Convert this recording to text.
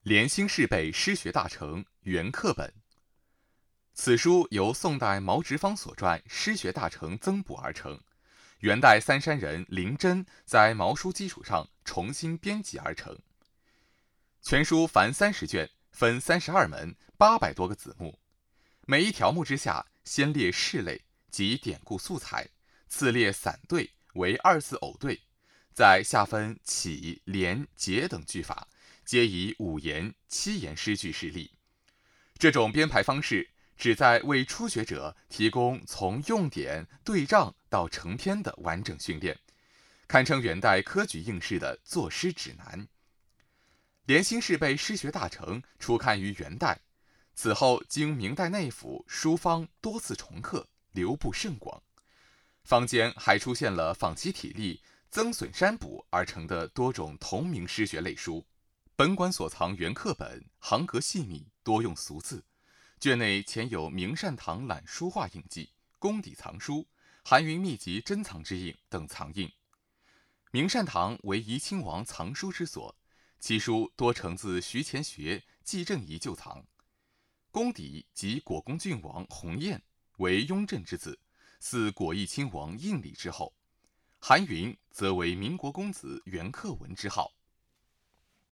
连兴市备诗学大成原课本。此书由宋代毛直方所撰《诗学大成》增补而成，元代三山人林真在毛书基础上重新编辑而成。全书凡30卷，分32门，800多个子目。每一条目之下，先列事类及典故素材，次列散对为2字偶对，在下分起、连、结等句法，皆以5言、7言诗句示例。这种编排方式旨在为初学者提供从用典、对仗到成篇的完整训练，堪称元代科举应试的作诗指南。连兴市备诗学大成初刊于元代，此后经明代内府书坊多次重刻，流布甚广。坊间还出现了仿其体例、增损删补而成的多种同名诗学类书。本馆所藏原课本行格细密，多用俗字，卷内前有明善堂览书画印记、功底藏书、韩云秘籍珍藏之印等藏印。明善堂为怡亲王藏书之所，其书多承自徐乾学、纪正仪旧藏。功底即果恭郡王洪彦，为雍正之子，似果毅亲王胤礼之后。韩云则为民国公子袁克文之号。